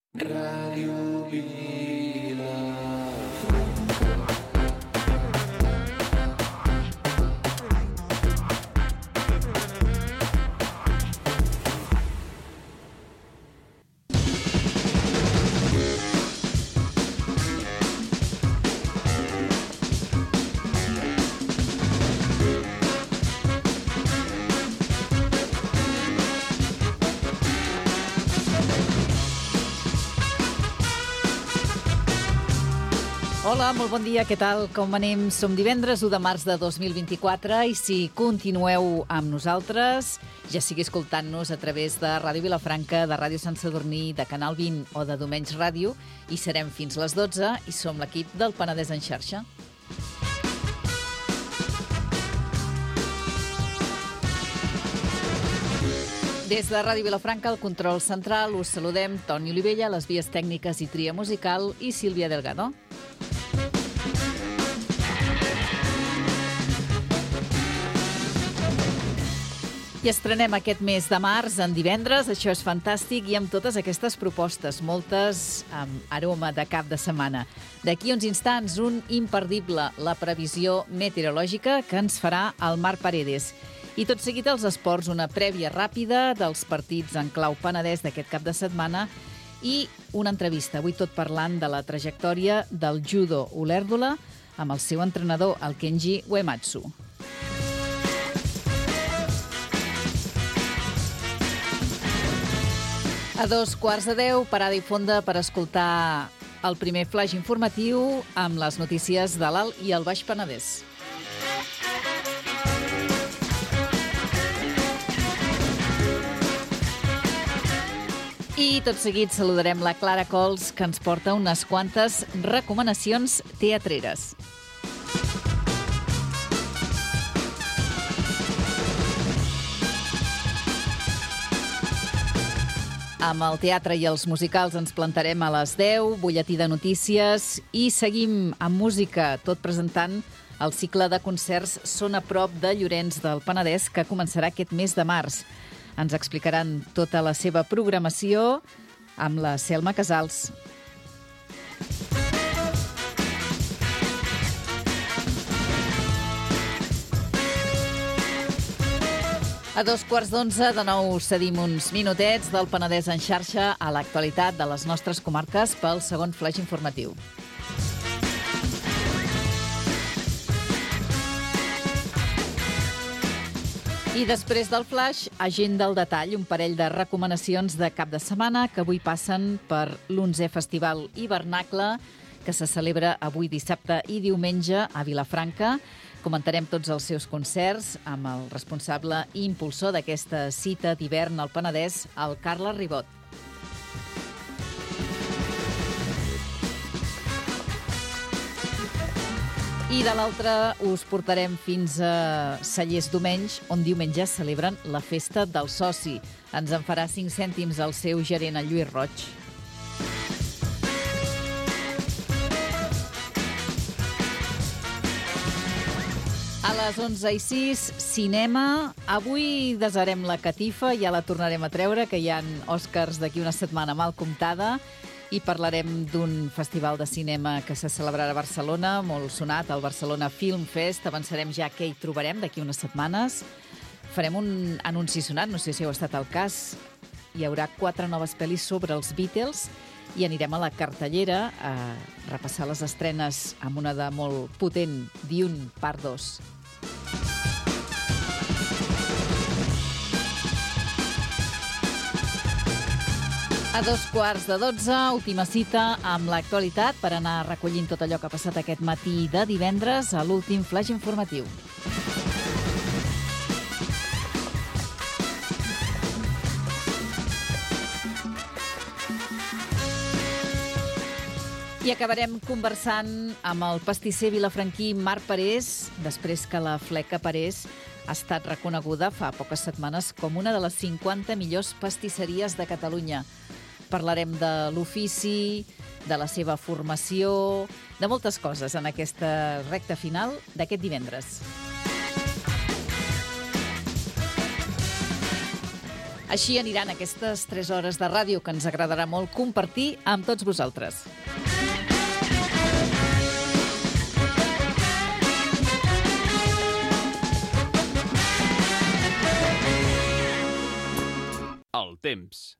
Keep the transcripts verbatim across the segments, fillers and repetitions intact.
Ràdio Vila. Hola, molt bon dia, què tal? Com anem? Som divendres u de març de dos mil vint-i-quatre i si continueu amb nosaltres, ja sigui escoltant-nos a través de Ràdio Vilafranca, de Ràdio Sant Sadurní, de Canal vint o de Domenys Ràdio, hi serem fins les dotze i som l'equip del Penedès en xarxa. Des de Ràdio Vilafranca, al control central, us saludem Toni Olivella, les vies tècniques i tria musical, i Sílvia Delgado. I estrenem aquest mes de març en divendres, això és fantàstic, i amb totes aquestes propostes, moltes amb aroma de cap de setmana. D'aquí uns instants, un imperdible, la previsió meteorològica que ens farà el Marc Paredes. I tot seguit els esports, una prèvia ràpida dels partits en clau Penedès d'aquest cap de setmana i una entrevista, avui tot parlant de la trajectòria del judo Olèrdola amb el seu entrenador, el Kenji Uematsu. A dos quarts de deu, parada i fonda per escoltar el primer flaix informatiu amb les notícies de l'Alt i el Baix Penedès. I tot seguit saludarem la Clara Cols, que ens porta unes quantes recomanacions teatreres. Amb el teatre i els musicals ens plantarem a les deu, butlletí de notícies, i seguim amb música, tot presentant el cicle de concerts Són a prop de Llorenç del Penedès, que començarà aquest mes de març. Ens explicaran tota la seva programació amb la Selma Casals. A dos quarts d'onze, de nou cedim uns minutets del Penedès en xarxa a l'actualitat de les nostres comarques pel segon flaix informatiu. I després del flash, agenda al detall, un parell de recomanacions de cap de setmana que avui passen per l'onzè Festival Hivernacle, que se celebra avui dissabte i diumenge a Vilafranca. Comentarem tots els seus concerts amb el responsable i impulsor d'aquesta cita d'hivern al Penedès, el Carles Ribot. I de l'altre us portarem fins a Cellers d'Omenys, on diumenge celebren la festa del soci. Ens en farà cinc cèntims el seu gerent, el Lluís Roig. A les onze i sis, cinema. Avui desarem la catifa, ja la tornarem a treure, que hi ha Oscars d'aquí una setmana mal comptada, i parlarem d'un festival de cinema que se celebrarà a Barcelona, molt sonat, el Barcelona Film Fest. Avançarem ja què hi trobarem d'aquí unes setmanes. Farem un anunci sonat, no sé si heu estat al cas. Hi haurà quatre noves pel·lis sobre els Beatles i anirem a la cartellera a repassar les estrenes amb una de molt potent, Dune Part dos. A dos quarts de dotze, última cita amb l'actualitat per anar recollint tot allò que ha passat aquest matí de divendres a l'últim flaix informatiu. I acabarem conversant amb el pastisser vilafranquí Marc Parés, després que la Fleca Parés ha estat reconeguda fa poques setmanes com una de les cinquanta millors pastisseries de Catalunya. Parlarem de l'ofici, de la seva formació, de moltes coses en aquesta recta final d'aquest divendres. Així aniran aquestes tres hores de ràdio que ens agradarà molt compartir amb tots vosaltres. El temps.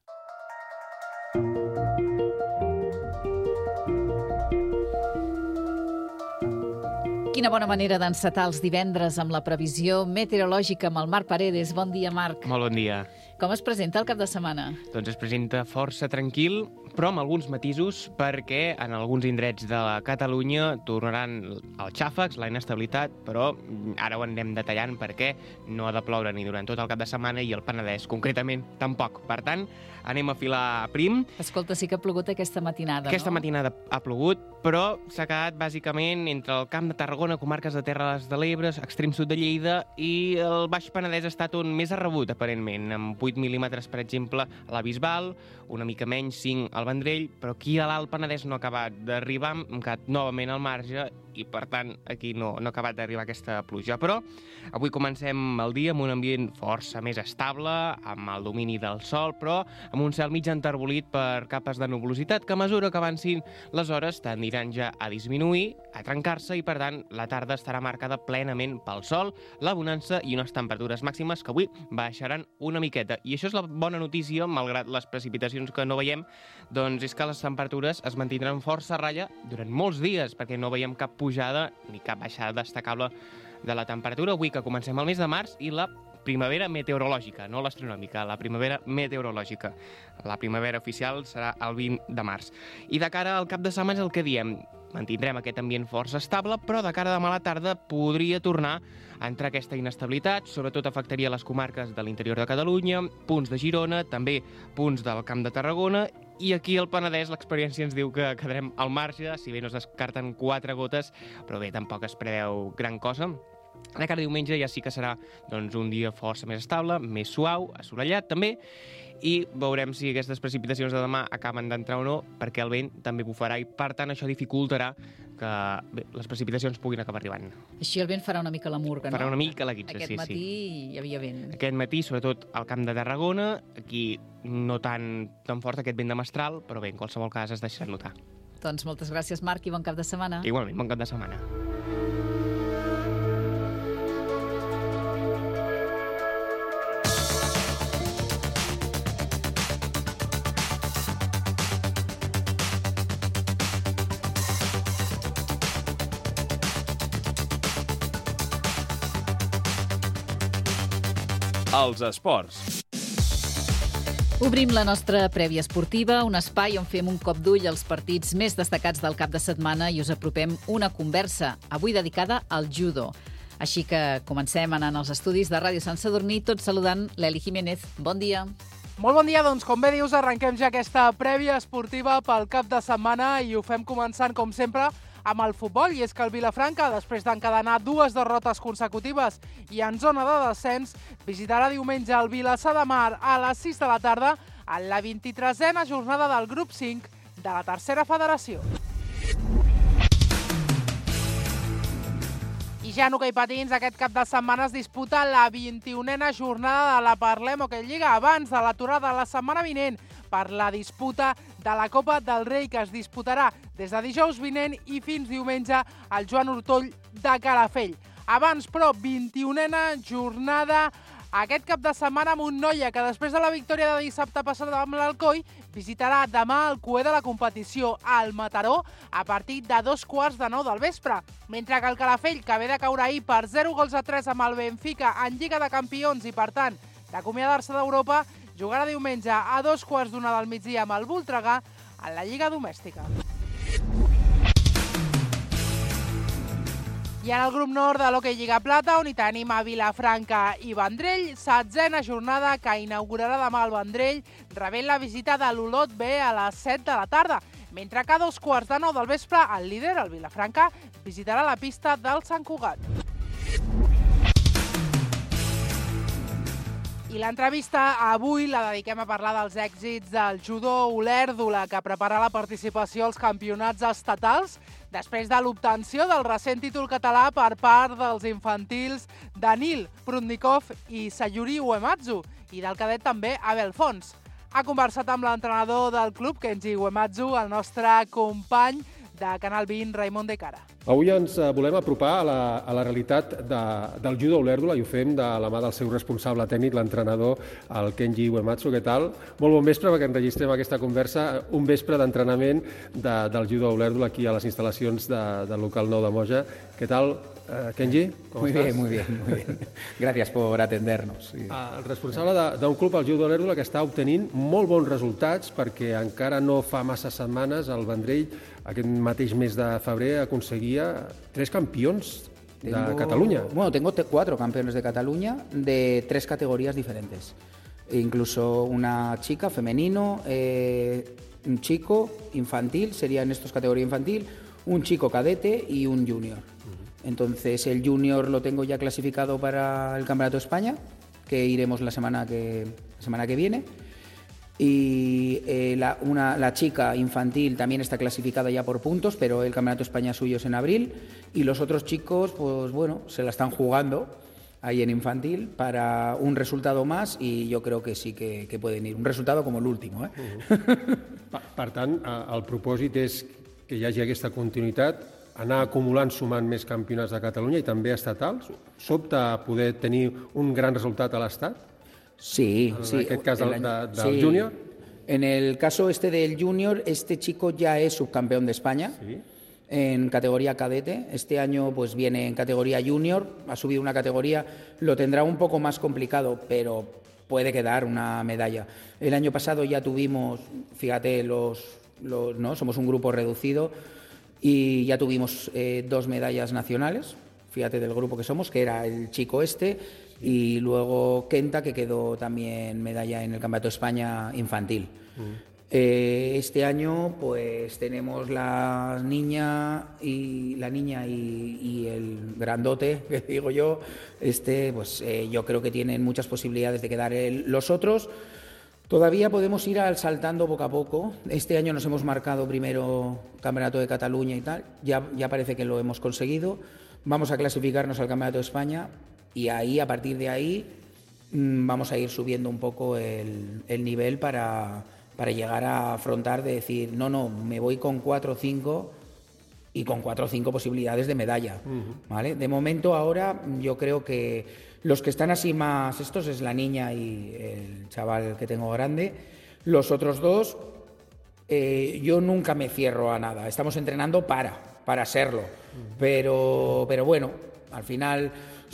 Quina bona manera d'encetar els divendres amb la previsió meteorològica amb el Marc Paredes. Bon dia, Marc. Molt bon dia. Com es presenta el cap de setmana? Doncs es presenta força tranquil, però amb alguns matisos, perquè en alguns indrets de Catalunya tornaran els xàfecs, la inestabilitat, però ara ho anem detallant perquè no ha de ploure ni durant tot el cap de setmana i el Penedès, concretament, tampoc. Per tant, anem a filar prim. Escolta, sí que ha plogut aquesta matinada, Aquesta no? matinada ha plogut, però s'ha quedat bàsicament entre el Camp de Tarragona, comarques de Terres de l'Ebre, extrem sud de Lleida, i el Baix Penedès ha estat on més ha rebut, aparentment, amb vuit mil·límetres, per exemple, a la Bisbal, una mica menys, cinc al Vendrell, però aquí a l'Alt Penedès no ha acabat d'arribar, hem quedat novament al marge, i per tant aquí no, no ha acabat d'arribar aquesta pluja. Però avui comencem el dia amb un ambient força més estable, amb el domini del sol, però amb un cel mig enterbolit per capes de nuvolositat que a mesura que avancin les hores tendiran ja a disminuir, a trencar-se, i per tant la tarda estarà marcada plenament pel sol, la bonança i unes temperatures màximes que avui baixaran una miqueta. I això és la bona notícia, malgrat les precipitacions que no veiem, doncs és que les temperatures es mantindran força a ratlla durant molts dies, perquè no veiem cap pujada ni cap baixada destacable de la temperatura. Avui que comencem el mes de març i la primavera meteorològica, no l'astronòmica, la primavera meteorològica. La primavera oficial serà el vint de març. I de cara al cap de setmana és el que diem. Mantindrem aquest ambient força estable, però de cara a demà a la tarda podria tornar a entrar aquesta inestabilitat, sobretot afectaria les comarques de l'interior de Catalunya, punts de Girona, també punts del Camp de Tarragona, i aquí al Penedès l'experiència ens diu que quedarem al marge, si bé no es descarten quatre gotes, però bé, tampoc es preveu gran cosa. De cara a diumenge ja sí que serà doncs, un dia força més estable, més suau, assolellat també, i veurem si aquestes precipitacions de demà acaben d'entrar o no, perquè el vent també bufarà i, per tant, això dificultarà que bé, les precipitacions puguin acabar arribant. Així el vent farà una mica la murga, no? Farà una mica la guitza, Aquest sí, matí sí. hi havia vent. Aquest matí, sobretot al Camp de Tarragona, aquí no tan, tan fort aquest vent de mestral, però bé, en qualsevol cas es deixarà notar. Doncs moltes gràcies, Marc, i bon cap de setmana. Igualment, bon cap de setmana. Els esports. Obrim la nostra prèvia esportiva, un espai on fem un cop d'ull als partits més destacats del cap de setmana i us apropem una conversa, avui dedicada al judo. Així que comencem anant als estudis de Ràdio Sant Sadurní, tot saludant l'Eli Jiménez. Bon dia. Molt bon dia, doncs com bé dius, arrenquem ja aquesta prèvia esportiva pel cap de setmana i ho fem començant, com sempre, amb el futbol, i és que el Vilafranca, després d'encadenar dues derrotes consecutives i en zona de descens, visitarà diumenge el Vilassar de Mar a les sis de la tarda en la vint-i-tresena jornada del grup cinc de la tercera federació. I ja en hoquei patins, aquest cap de setmana es disputa la vint-i-unena jornada de la Parlem Hoquei Lliga, abans de l'aturada la setmana vinent per la disputa de la Copa del Rei, que es disputarà des de dijous vinent i fins diumenge al Joan Ortoll de Calafell. Abans, però, vint-i-unena jornada aquest cap de setmana amb un Noia que després de la victòria de dissabte passat amb l'Alcoi visitarà demà el cuer de la competició al Mataró a partir de dos quarts de nou del vespre, mentre que el Calafell, que ve de caure ahir per zero gols a tres amb el Benfica en Lliga de Campions i, per tant, d'acomiadar-se d'Europa, jugarà diumenge a dos quarts d'una del migdia amb el Voltregà en la Lliga Domèstica. I en el grup nord de l'Hoquei Lliga Plata, on hi tenim a Vilafranca i Vendrell, setzena jornada que inaugurarà demà el Vendrell, rebent la visita de l'Olot B a les set de la tarda, mentre que a dos quarts de nou del vespre el líder, el Vilafranca, visitarà la pista del Sant Cugat. I l'entrevista avui la dediquem a parlar dels èxits del judo Olèrdola, que prepara la participació als campionats estatals després de l'obtenció del recent títol català per part dels infantils Danil Prudnikov i Sayuri Uematsu. i del cadet també Abel Fons. Ha conversat amb l'entrenador del club, Kenji Uematsu, el nostre company de Canal vint, Raimon de Cara. Avui ens volem apropar a la, a la realitat de, del judo a Olèrdula i ho fem de la mà del seu responsable tècnic, l'entrenador, el Kenji Uematsu. Què tal? Molt bon vespre, perquè enregistrem aquesta conversa, un vespre d'entrenament de, del judo a Olèrdula aquí a les instal·lacions de, del local nou de Moja. Què tal, eh, Kenji? Com muy estàs? bien, muy bien, muy bien. Gracias por atendernos. Sí. El responsable d'un club, el judo a Olèrdula, que està obtenint molt bons resultats perquè encara no fa massa setmanes el Vendrell, aquest mateix mes de febrer, aconseguia tres campions de Tengo- Catalunya. Bueno, tengo te- cuatro campeones de Cataluña de tres categorías diferentes. E incluso una chica, femenino, eh, un chico, infantil, sería en estos categoría infantil, un chico cadete y un junior. Entonces el junior lo tengo ya clasificado para el Campeonato de España, que iremos la semana que, la semana que viene. Y eh, la, una, la chica infantil también está clasificada ya por puntos, pero el Campeonato de España suyo es en abril. Y los otros chicos, pues bueno, se la están jugando ahí en infantil para un resultado más y yo creo que sí que, que pueden ir. Un resultado como el último, ¿eh? Per, per tant, eh, el propòsit és que hi hagi aquesta continuïtat, anar acumulant, sumant més campionats de Catalunya i també estatals. Sobta poder tenir un gran resultat a l'Estat? Sí, En sí. aquest cas del, el de, año- del sí. júnior? En el caso este del junior, este chico ya es subcampeón de España. Sí. En categoría cadete. Este año pues viene en categoría junior, ha subido una categoría, lo tendrá un poco más complicado, pero puede quedar una medalla. El año pasado ya tuvimos, fíjate, los, los ¿no? Somos un grupo reducido y ya tuvimos eh, dos medallas nacionales, fíjate del grupo que somos, que era el chico este y luego Kenta, que quedó también medalla en el Campeonato de España infantil. Eh, este año pues tenemos la niña y la niña y, y el grandote, que digo yo, este pues eh, yo creo que tienen muchas posibilidades de quedar. El- los otros todavía podemos ir al saltando poco a poco. Este año nos hemos marcado primero Campeonato de Cataluña y tal, ya, ya parece que lo hemos conseguido. Vamos a clasificarnos al Campeonato de España y ahí, a partir de ahí, mm, vamos a ir subiendo un poco el, el nivel para, para llegar a afrontar de decir, no, no, me voy con cuatro o cinco y con cuatro o cinco posibilidades de medalla. ¿Vale? De momento ahora yo creo que los que están así más estos es la niña y el chaval que tengo grande. Los otros dos, eh, yo nunca me cierro a nada. Estamos entrenando para, para serlo. Pero, pero bueno, al final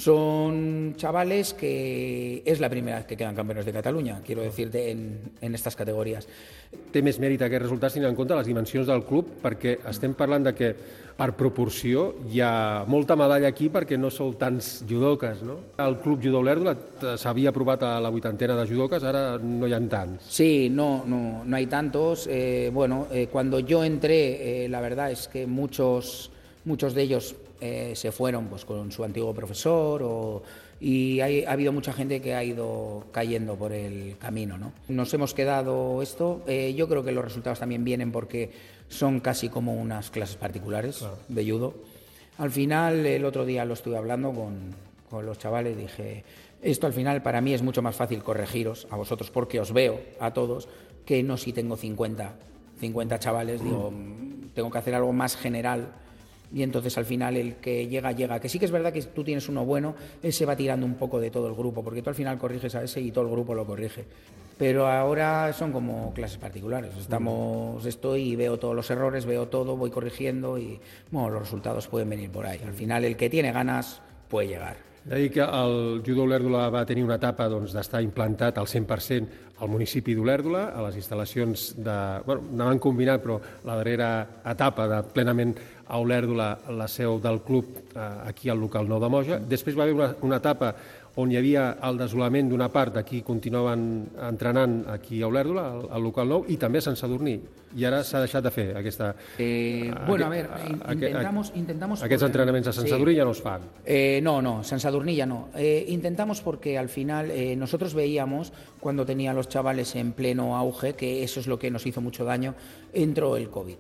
son chavales que es la primera vez que quedan campeones de Cataluña, quiero decirte, en, en estas categorías. Té més mèrit aquests resultats tenint en compte les dimensions del club, perquè estem parlant de que per proporció hi ha molta medalla aquí perquè no sou tants judoques, no? El club Judo Olèrdula s'havia aprovat a la vuitantena de judoques, ara no hi ha tants. Sí, no, no, no hay tantos. Eh, bueno, eh, cuando yo entré, eh, la verdad es que muchos, muchos de ellos eh, se fueron pues, con su antiguo profesor o, y hay, ha habido mucha gente que ha ido cayendo por el camino, ¿no? Nos hemos quedado esto. Eh, yo creo que los resultados también vienen porque son casi como unas clases particulares de judo. Al final, el otro día lo estuve hablando con, con los chavales, dije, esto al final para mí es mucho más fácil corregiros a vosotros porque os veo a todos que no si tengo cincuenta, cincuenta chavales, digo, tengo que hacer algo más general. Y entonces al final el que llega, llega. Que sí que es verdad que tú tienes uno bueno, ese va tirando un poco de todo el grupo, porque tú al final corriges a ese y todo el grupo lo corrige. Pero ahora son como clases particulares. Estamos, estoy y veo todos los errores, veo todo, voy corrigiendo y bueno, los resultados pueden venir por ahí. Al final el que tiene ganas puede llegar. He de dir que el judo Olèrdula va tenir una etapa doncs, d'estar implantat al cent per cent al municipi d'Olèrdula, a les instal·lacions de... Bueno, anaven combinat, però la darrera etapa de plenament a Olèrdula, la seu del club, eh, aquí al local nou de Moja. Després va haver una, una etapa on hi havia el desolament d'una part d'aquí continuaven entrenant aquí a Olèrdula, al, al local nou, i també a Sant Sadurní. I ara s'ha deixat de fer aquesta... Eh, bueno, a ver, intentamos... intentamos Aquests porque- entrenaments a Sant sí. Sadurní ja no es fan. Eh, no, no, San Sadurní ya no. Eh, intentamos porque al final eh, nosotros veíamos cuando tenía a los chavales en pleno auge, que eso es lo que nos hizo mucho daño, entró el COVID.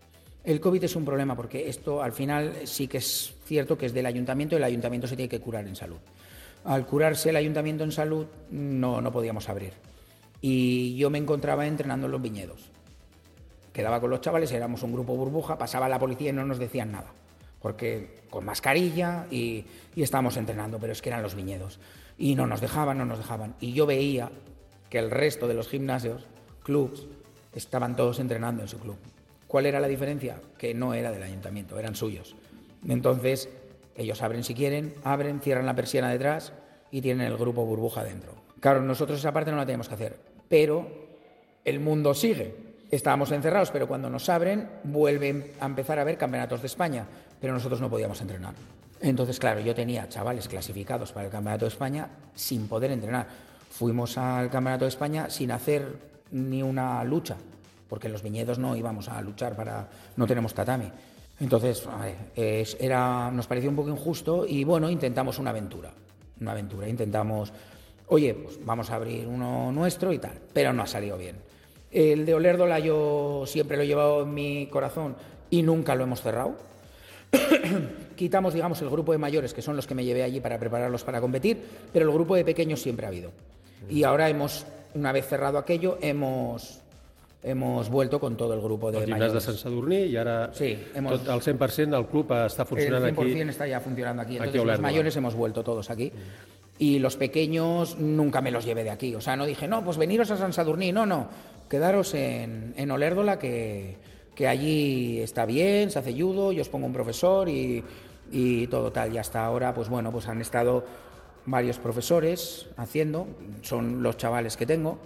El COVID es un problema porque esto al final sí que es cierto que es del ayuntamiento y el ayuntamiento se tiene que curar en salud. Al curarse el ayuntamiento en salud, no, no podíamos abrir. Y yo me encontraba entrenando en los viñedos. Quedaba con los chavales, éramos un grupo burbuja, pasaba la policía y no nos decían nada. Porque con mascarilla y, y estábamos entrenando, pero es que eran los viñedos. Y no nos dejaban, no nos dejaban. Y yo veía que el resto de los gimnasios, clubs, estaban todos entrenando en su club. ¿Cuál era la diferencia? Que no era del ayuntamiento, eran suyos. Entonces, ellos abren si quieren, abren, cierran la persiana detrás y tienen el grupo burbuja dentro. Claro, nosotros esa parte no la tenemos que hacer, pero el mundo sigue. Estábamos encerrados, pero cuando nos abren, vuelven a empezar a haber campeonatos de España, pero nosotros no podíamos entrenar. Entonces, claro, yo tenía chavales clasificados para el Campeonato de España sin poder entrenar. Fuimos al Campeonato de España sin hacer ni una lucha, porque en los viñedos no íbamos a luchar, para no tenemos tatami. Entonces, a ver, es, era, nos pareció un poco injusto y bueno, intentamos una aventura, una aventura, intentamos, oye, pues vamos a abrir uno nuestro y tal, pero no ha salido bien. El de Olérdola yo siempre lo he llevado en mi corazón y nunca lo hemos cerrado. Quitamos, digamos, el grupo de mayores, que son los que me llevé allí para prepararlos para competir, pero el grupo de pequeños siempre ha habido. Y ahora hemos, una vez cerrado aquello, hemos, hemos vuelto con todo el grupo de el mayores. gimnàs de Sant Sadurní i ara sí, hemos, tot el cent per cent del club està funcionant aquí. El cien por ciento está ya funcionando aquí. Entonces aquí los mayores hemos vuelto todos aquí. Mm. Y los pequeños nunca me los llevé de aquí. O sea, no dije, no, pues veniros a Sant Sadurní. No, no, quedaros en, en Olérdola, que, que allí está bien, se hace judo, yo os pongo un profesor y, y todo tal. Y hasta ahora, pues bueno, pues han estado varios profesores haciendo, son los chavales que tengo,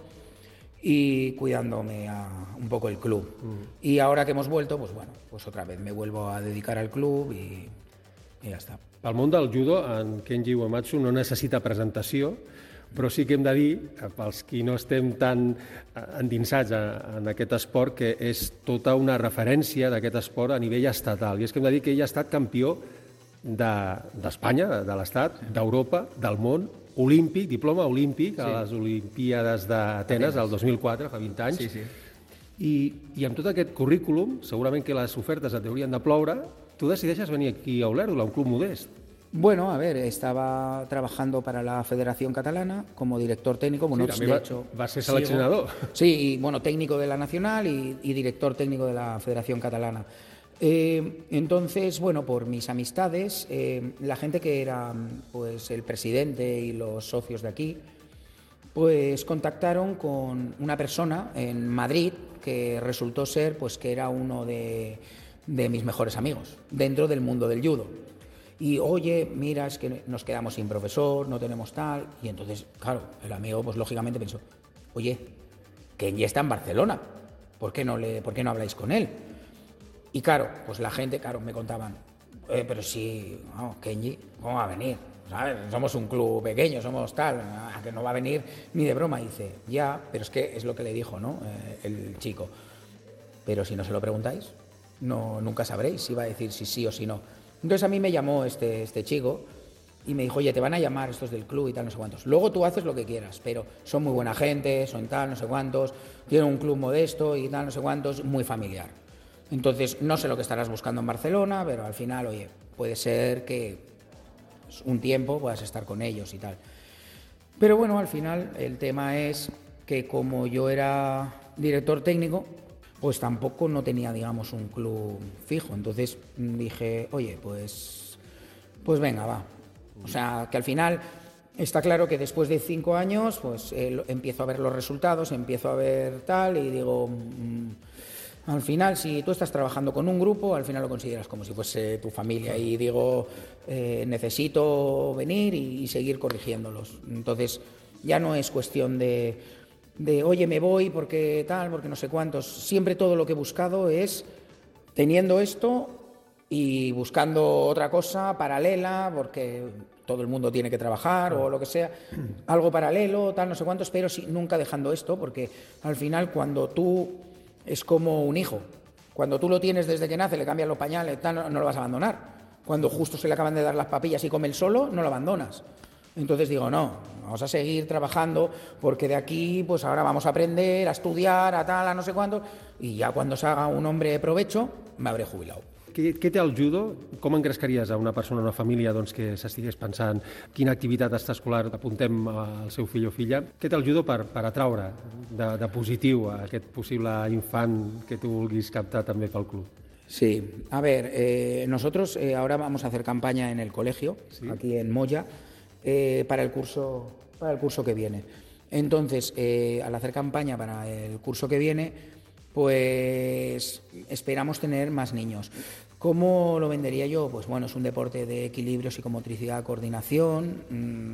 y cuidándome a un poco el club. Mm. Y ahora que hemos vuelto, pues bueno, pues otra vez me vuelvo a dedicar al club y, i ja està. El món del judo, en Kenji Uematsu, no necessita presentació, però sí que hem de dir, pels qui no estem tan endinsats en aquest esport, que és tota una referència d'aquest esport a nivell estatal. I és que hem de dir que ell ha estat campió d'Espanya, de, de l'Estat, d'Europa, del món, olímpic, diploma olímpic a les Olimpíades d'Atenes el dos mil quatre, fa vint anys. Sí, sí. I, I amb tot aquest currículum, segurament que les ofertes et haurien de ploure, tu decideixes venir aquí a Olèrdola, un club modest. Bueno, a ver, estaba trabajando para la Federación Catalana como director técnico. Bueno, sí, de va, hecho, va a ser seleccionador. Sigo, sí, y, bueno, técnico de la Nacional y, y director técnico de la Federación Catalana. Eh, entonces, bueno, por mis amistades, eh, la gente que era pues el presidente y los socios de aquí, pues contactaron con una persona en Madrid que resultó ser pues que era uno de, de mis mejores amigos dentro del mundo del judo. Y oye, mira, es que nos quedamos sin profesor, no tenemos tal. Y entonces, claro, el amigo pues lógicamente pensó, oye, Kenji está en Barcelona, ¿por qué no, le, ¿por qué no habláis con él? Y claro, pues la gente, claro, me contaban, eh, pero si, no, Kenji, ¿cómo va a venir? ¿Sabes? Somos un club pequeño, somos tal, a que no va a venir ni de broma. Y dice, ya, pero es que es lo que le dijo, ¿no? Eh, el chico. Pero si no se lo preguntáis, no, nunca sabréis si va a decir si sí o si no. Entonces a mí me llamó este, este chico y me dijo, oye, te van a llamar estos del club y tal, no sé cuántos. Luego tú haces lo que quieras, pero son muy buena gente, son tal, no sé cuántos, tienen un club modesto y tal, no sé cuántos, muy familiar. Entonces, no sé lo que estarás buscando en Barcelona, pero al final, oye, puede ser que un tiempo puedas estar con ellos y tal. Pero bueno, al final el tema es que como yo era director técnico, pues tampoco no tenía, digamos, un club fijo. Entonces dije, oye, pues, pues venga, va. O sea, que al final está claro que después de cinco años, pues eh, empiezo a ver los resultados, empiezo a ver tal y digo... Mmm, al final, si tú estás trabajando con un grupo, al final lo consideras como si fuese tu familia y digo, eh, necesito venir y, y seguir corrigiéndolos. Entonces, ya no es cuestión de, de, oye, me voy porque tal, porque no sé cuántos. Siempre todo lo que he buscado es, teniendo esto y buscando otra cosa paralela, porque todo el mundo tiene que trabajar o lo que sea, algo paralelo, tal, no sé cuántos, pero sí, nunca dejando esto, porque al final cuando tú... Es como un hijo. Cuando tú lo tienes desde que nace, le cambias los pañales, tal, no, no lo vas a abandonar. Cuando justo se le acaban de dar las papillas y come él solo, no lo abandonas. Entonces digo, no, vamos a seguir trabajando porque de aquí, pues ahora vamos a aprender, a estudiar, a tal, a no sé cuánto, y ya cuando se haga un hombre de provecho, me habré jubilado. què, què té el judo? Com engrescaries a una persona, a una família doncs, que s'estigués pensant quina activitat extraescolar apuntem al seu fill o filla? Què té el judo per, per atraure de, de positiu a aquest possible infant que tu vulguis captar també pel club? Sí, a ver, eh, nosotros eh, ahora vamos a hacer campaña en el colegio, ¿sí? Aquí en Moya, eh, para el curso, para el curso que viene. Entonces, eh, al hacer campaña para el curso que viene, pues esperamos tener más niños. ¿Cómo lo vendería yo? Pues bueno, es un deporte de equilibrio, psicomotricidad, coordinación, mmm,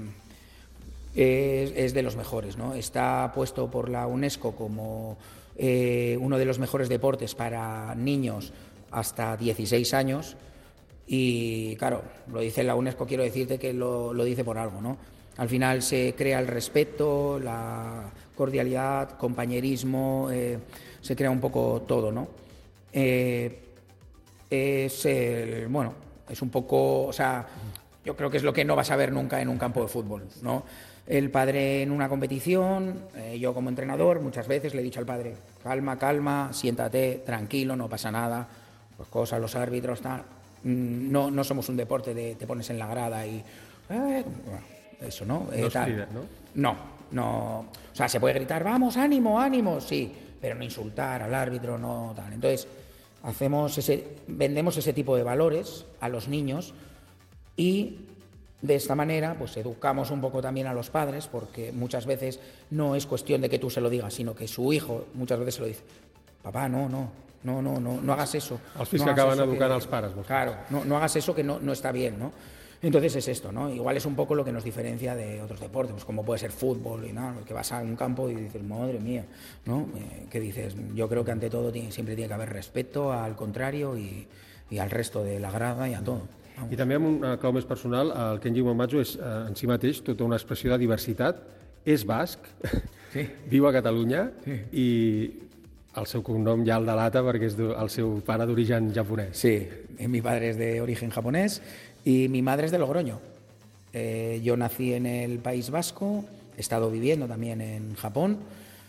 es, es de los mejores, ¿no? Está puesto por la UNESCO como eh, uno de los mejores deportes para niños hasta dieciséis años y claro, lo dice la UNESCO, quiero decirte que lo, lo dice por algo, ¿no? Al final se crea el respeto, la cordialidad, compañerismo, eh, se crea un poco todo, ¿no? Eh, es el, bueno, es un poco, o sea, yo creo que es lo que no vas a ver nunca en un campo de fútbol, ¿no? El padre en una competición, eh, yo como entrenador muchas veces le he dicho al padre, calma, calma, siéntate, tranquilo, no pasa nada, pues cosas, los árbitros, tal. No, no somos un deporte de te pones en la grada y... Eh, bueno, eso, ¿no? Eh, no, tal. Escribe, ¿no? No, no. O sea, se puede gritar, vamos, ánimo, ánimo, sí, pero no insultar al árbitro, no tal. Entonces, hacemos ese, vendemos ese tipo de valores a los niños y de esta manera pues educamos un poco también a los padres, porque muchas veces no es cuestión de que tú se lo digas, sino que su hijo muchas veces se lo dice, papá, no, no, no, no, no, no hagas eso. Els fills no que acaben eso educant que, als pares. Vostres. Claro, no, no hagas eso que no, no está bien, ¿no? Entonces es esto, ¿no? Igual es un poco lo que nos diferencia de otros deportes, pues como puede ser fútbol y nada, que vas a un campo y dices, madre mía, ¿no? Eh, ¿Qué dices? Yo creo que ante todo tiene, siempre tiene que haber respeto al contrario y, y al resto de la grada y a todo. Vamos. I també amb una clau més personal, el Kenji Uematsu és eh, en si mateix tota una expressió de diversitat, és basc, sí. Viu a Catalunya sí. I el seu cognom ja el delata perquè és el seu pare d'origen japonès. Sí, mi padre es de origen japonés y mi madre es de Logroño. Eh, yo nací en el País Vasco, he estado viviendo también en Japón.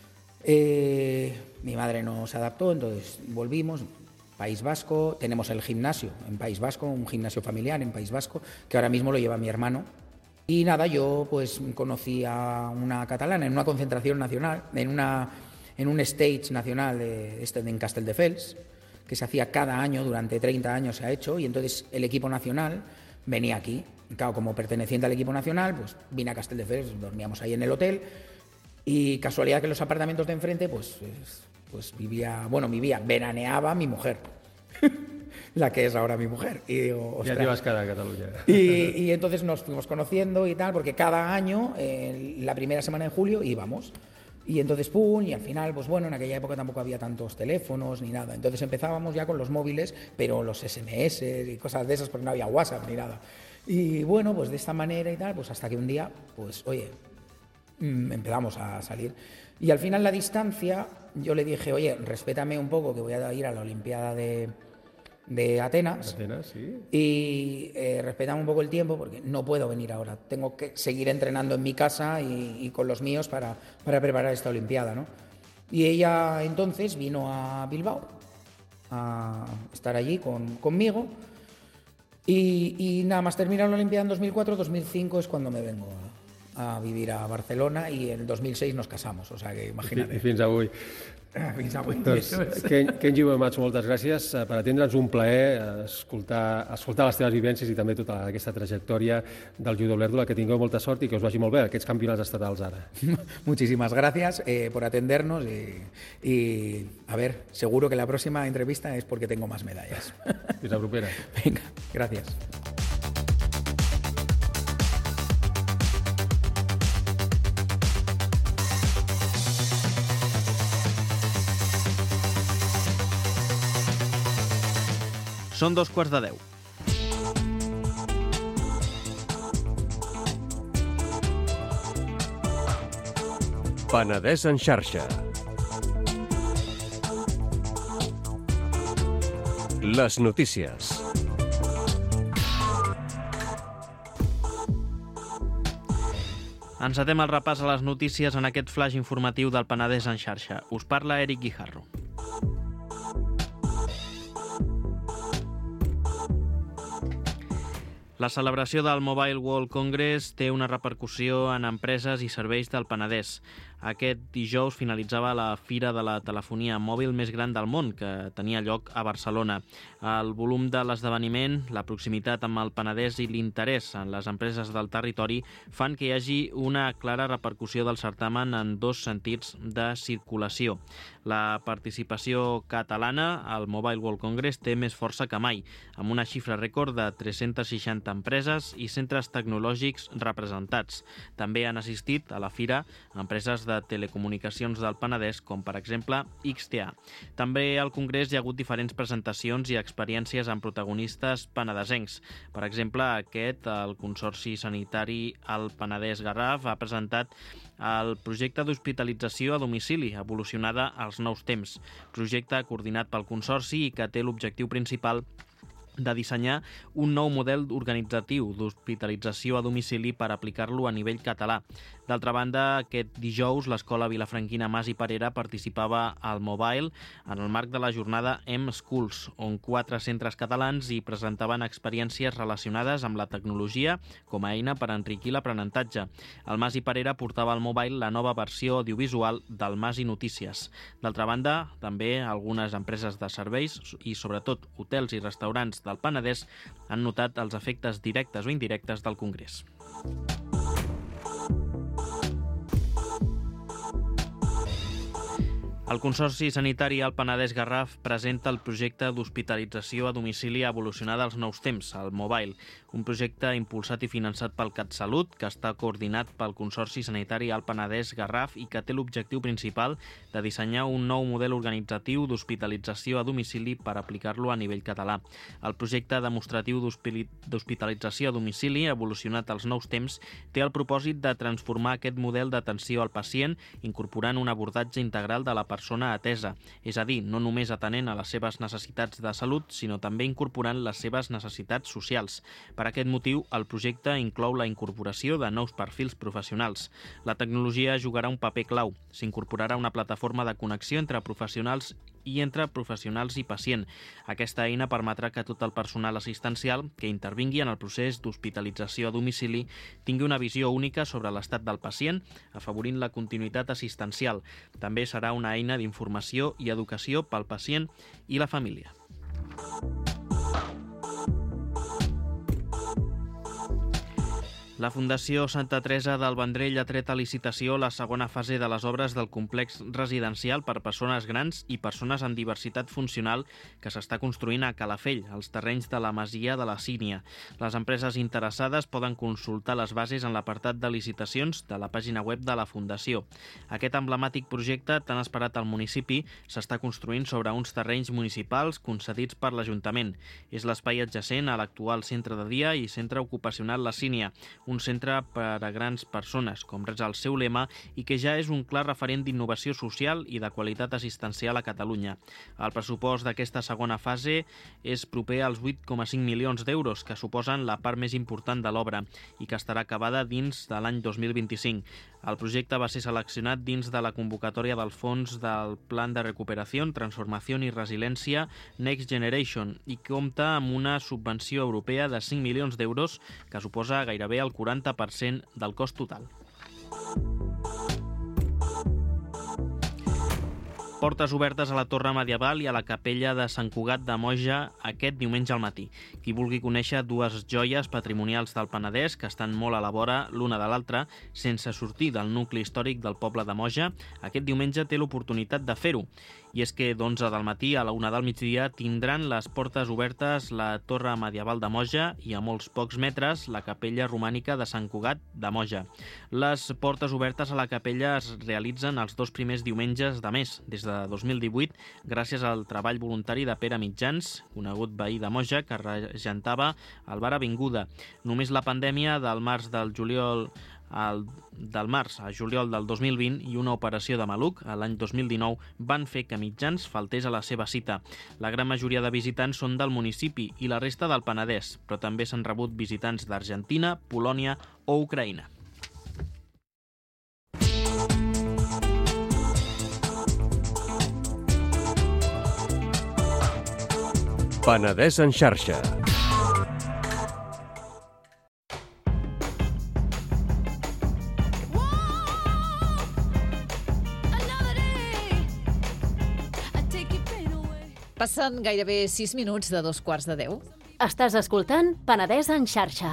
Eh, mi madre no se adaptó, entonces volvimos. País Vasco, tenemos el gimnasio en País Vasco, un gimnasio familiar en País Vasco, que ahora mismo lo lleva mi hermano. Y nada, yo pues conocí a una catalana en una concentración nacional, en, una, en un stage nacional de, este, en Castelldefels, que se hacía cada año, durante treinta años se ha hecho, y entonces el equipo nacional venía aquí. Y claro, como perteneciente al equipo nacional, pues vine a Castelldefels, dormíamos ahí en el hotel, y casualidad que en los apartamentos de enfrente, pues... pues pues vivía, bueno, vivía, veraneaba mi mujer, la que es ahora mi mujer. Y digo, ya te vas cada a Cataluña. Y, y entonces nos fuimos conociendo y tal, porque cada año, eh, la primera semana de julio, íbamos. Y entonces, pum, y al final, pues bueno, en aquella época tampoco había tantos teléfonos ni nada. Entonces empezábamos ya con los móviles, pero los ese eme ese y cosas de esas, porque no había WhatsApp ni nada. Y bueno, pues de esta manera y tal, pues hasta que un día, pues oye, mmm, empezamos a salir. Y al final la distancia, yo le dije, oye, respétame un poco que voy a ir a la Olimpiada de, de Atenas. Atenas, sí. Y eh, respétame un poco el tiempo porque no puedo venir ahora. Tengo que seguir entrenando en mi casa y, y con los míos para, para preparar esta Olimpiada, ¿no? Y ella entonces vino a Bilbao a estar allí con, conmigo. Y, y nada más terminar la Olimpiada en dos mil cuatro, dos mil cinco es cuando me vengo a... a vivir a Barcelona y en el dos mil seis nos casamos, o sea que imagina't. I fins avui. Fins avui. Doncs, Ken, Kenji Uematsu, moltes gràcies per atendre'ns, un plaer escoltar, escoltar les teves vivències i també tota aquesta trajectòria del judo Olèrdula, que tingueu molta sort i que us vagi molt bé aquests campionats estatals ara. Muchísimas gracias eh, por atendernos y, y a ver, seguro que la próxima entrevista es porque tengo más medallas. Fins la propera. Venga, gracias. Són dos quarts de deu. Penedès en xarxa. Les notícies. Encetem el repàs a les notícies en aquest flash informatiu del Penedès en xarxa. Us parla Eric Guijarro. La celebració del Mobile World Congress té una repercussió en empreses i serveis del Penedès. Aquest dijous finalitzava la Fira de la Telefonia Mòbil més gran del món, que tenia lloc a Barcelona. El volum de l'esdeveniment, la proximitat amb el Penedès i l'interès en les empreses del territori fan que hi hagi una clara repercussió del certamen en dos sentits de circulació. La participació catalana al Mobile World Congress té més força que mai, amb una xifra rècord de tres-cents seixanta empreses i centres tecnològics representats. També han assistit a la fira empreses de telecomunicacions del Penedès, com per exemple X T A. També al Congrés hi ha hagut diferents presentacions i experiències amb protagonistes penedesencs. Per exemple, aquest, el Consorci Sanitari al Penedès-Garraf, ha presentat el projecte d'hospitalització a domicili, evolucionada als nous temps. Projecte coordinat pel Consorci i que té l'objectiu principal de dissenyar un nou model organitzatiu d'hospitalització a domicili per aplicar-lo a nivell català. D'altra banda, aquest dijous l'Escola Vilafranquina Mas i Parera participava al Mobile en el marc de la jornada M-Schools, on quatre centres catalans hi presentaven experiències relacionades amb la tecnologia com a eina per enriquir l'aprenentatge. El Mas i Parera portava al Mobile la nova versió audiovisual del Mas i Notícies. D'altra banda, també algunes empreses de serveis i sobretot hotels i restaurants del Penedès han notat els efectes directes o indirectes del Congrés. El Consorci Sanitari al Penedès-Garraf presenta el projecte d'hospitalització a domicili evolucionada als nous temps, el Mobile, un projecte impulsat i finançat pel CatSalut, que està coordinat pel Consorci Sanitari al Penedès-Garraf i que té l'objectiu principal de dissenyar un nou model organitzatiu d'hospitalització a domicili per aplicar-lo a nivell català. El projecte demostratiu d'hospitalització a domicili, evolucionat als nous temps, té el propòsit de transformar aquest model d'atenció al pacient, incorporant un abordatge integral de la persona persona atesa, és a dir, no només atenent a les seves necessitats de salut, sinó també incorporant les seves necessitats socials. Per aquest motiu, el projecte inclou la incorporació de nous perfils professionals. La tecnologia jugarà un paper clau. S'incorporarà una plataforma de connexió entre professionals i entre professionals i pacient. Aquesta eina permetrà que tot el personal assistencial que intervingui en el procés d'hospitalització a domicili tingui una visió única sobre l'estat del pacient, afavorint la continuïtat assistencial. També serà una eina d'informació i educació pel pacient i la família. La Fundació Santa Teresa del Vendrell ha tret a licitació la segona fase de les obres del complex residencial per persones grans i persones amb diversitat funcional que s'està construint a Calafell, als terrenys de la Masia de la Sínia. Les empreses interessades poden consultar les bases en l'apartat de licitacions de la pàgina web de la Fundació. Aquest emblemàtic projecte, tan esperat al municipi, s'està construint sobre uns terrenys municipals concedits per l'Ajuntament. És l'espai adjacent a l'actual centre de dia i centre ocupacional La Sínia, un centre per a grans persones, com resa el seu lema, i que ja és un clar referent d'innovació social i de qualitat assistencial a Catalunya. El pressupost d'aquesta segona fase és proper als vuit coma cinc milions d'euros, que suposen la part més important de l'obra i que estarà acabada dins de l'any dos mil vint-i-cinc. El projecte va ser seleccionat dins de la convocatòria del Fons del Plan de Recuperació, Transformació i Resiliència Next Generation i compta amb una subvenció europea de cinc milions d'euros, que suposa gairebé el quaranta per cent del cost total. Portes obertes a la Torre Medieval i a la Capella de Sant Cugat de Moja aquest diumenge al matí. Qui vulgui conèixer dues joies patrimonials del Penedès que estan molt a la vora l'una de l'altra, sense sortir del nucli històric del poble de Moja, aquest diumenge té l'oportunitat de fer-ho. I és que d'onze del matí a la una del migdia tindran les portes obertes la Torre Medieval de Moja i a molts pocs metres la Capella Romànica de Sant Cugat de Moja. Les portes obertes a la capella es realitzen els dos primers diumenges de mes, des de dos mil divuit, gràcies al treball voluntari de Pere Mitjans, conegut veí de Moja, que regentava el bar Avinguda. Només la pandèmia del març del juliol El, del març a juliol del dos mil vint i una operació de maluc a l'any dos mil dinou van fer que Mitjans faltés a la seva cita. La gran majoria de visitants són del municipi i la resta del Penedès, però també s'han rebut visitants d'Argentina, Polònia o Ucraïna. Penedès en xarxa. Passen gairebé sis minuts de dos quarts de deu. Estàs escoltant Penedès en xarxa.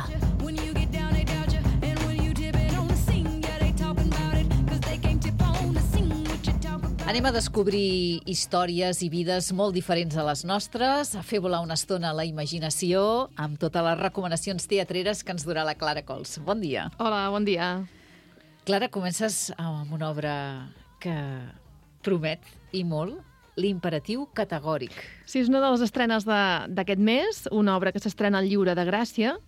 Anem a descobrir històries i vides molt diferents a les nostres, a fer volar una estona la imaginació, amb totes les recomanacions teatreres que ens durà la Clara Cols. Bon dia. Hola, bon dia. Clara, comences amb una obra que promet, i molt, L'imperatiu categòric. Sí, és una de les estrenes de- d'aquest mes, una obra que s'estrena al Lliure de Gràcia,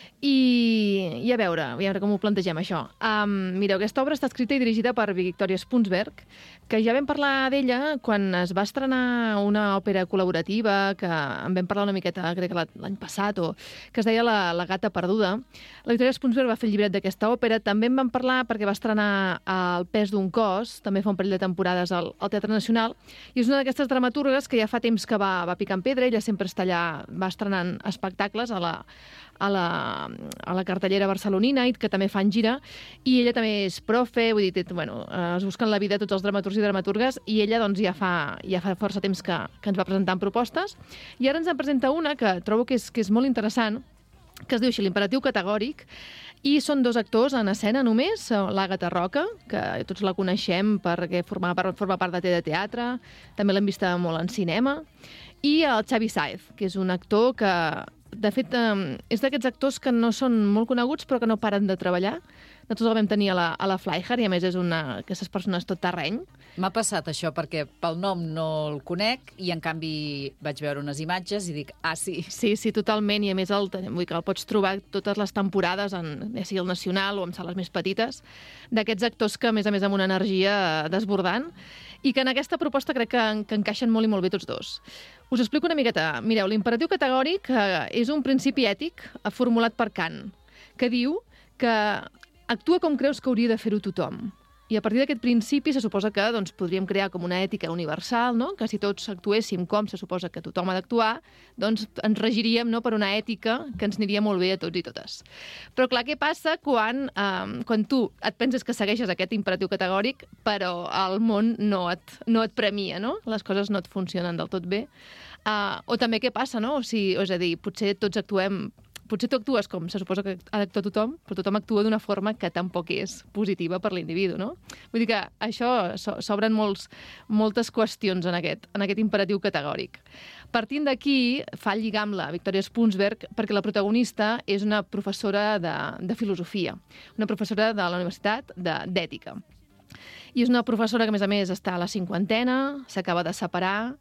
i, i a veure, a veure com ho plantegem, això. Um, mireu, aquesta obra està escrita i dirigida per Victoria Spunsberg, que ja vam parlar d'ella quan es va estrenar una òpera col·laborativa, que en vam parlar una miqueta, crec que la- l'any passat, o que es deia La, la gata perduda. La Victoria Spunsberg va fer el llibret d'aquesta òpera. També en vam parlar perquè va estrenar El pes d'un cos, també fa un parell de temporades al, al Teatre Nacional, i és una d'aquestes dramaturgues que ja fa temps que va, va picant pedra. Ella sempre està allà, va estrenant espectacles a la, a la, a la cartellera barcelonina, i que també fan gira, i ella també és profe, vull dir, té- bueno, eh, es busquen la vida tots els dramaturgs i dramaturgues, i ella doncs, ja, fa, ja fa força temps que, que ens va presentant propostes, i ara ens en presenta una que trobo que és, que és molt interessant, que es diu així, L'imperatiu categòric, i són dos actors en escena només, l'Àgata Roca, que tots la coneixem perquè forma part, forma part de T de Teatre, també l'hem vista molt en cinema, i el Xavi Sáez, que és un actor que, de fet, eh, és d'aquests actors que no són molt coneguts però que no paren de treballar. Nosaltres el vam tenir a la, a la Flyhard, i a més és una d'aquestes persones tot terreny. M'ha passat això perquè pel nom no el conec i en canvi vaig veure unes imatges i dic, ah, sí. Sí, sí, totalment, i a més el, vull dir que el pots trobar totes les temporades, en, ja sigui el Nacional o en sales més petites, d'aquests actors que, a més a més, amb una energia desbordant, i que en aquesta proposta crec que, que encaixen molt i molt bé tots dos. Us explico una miqueta. Mireu, l'imperatiu categòric eh, és un principi ètic eh, formulat per Kant, que diu que actua com creus que hauria de fer-ho tothom. I a partir d'aquest principi se suposa que doncs, podríem crear com una ètica universal, no? Que si tots actuéssim com se suposa que tothom ha d'actuar, doncs ens regiríem, no?, per una ètica que ens aniria molt bé a tots i totes. Però clar, què passa quan, eh, quan tu et penses que segueixes aquest imperatiu categòric, però el món no et, no et premia, no? Les coses no et funcionen del tot bé. Uh, o també què passa, no? O sigui, és a dir, potser tots actuem... Potser tu actues com se suposa que ha d'actuar tothom, però tothom actua d'una forma que tampoc és positiva per l'individu, no? Vull dir que això s'obren molts, moltes qüestions en aquest, en aquest imperatiu categòric. Partint d'aquí, fa el lligam la Victoria Spunsberg, perquè la protagonista és una professora de, de filosofia, una professora de la Universitat d'Ètica. I és una professora que, a més a més, està a la cinquantena, s'acaba de separar,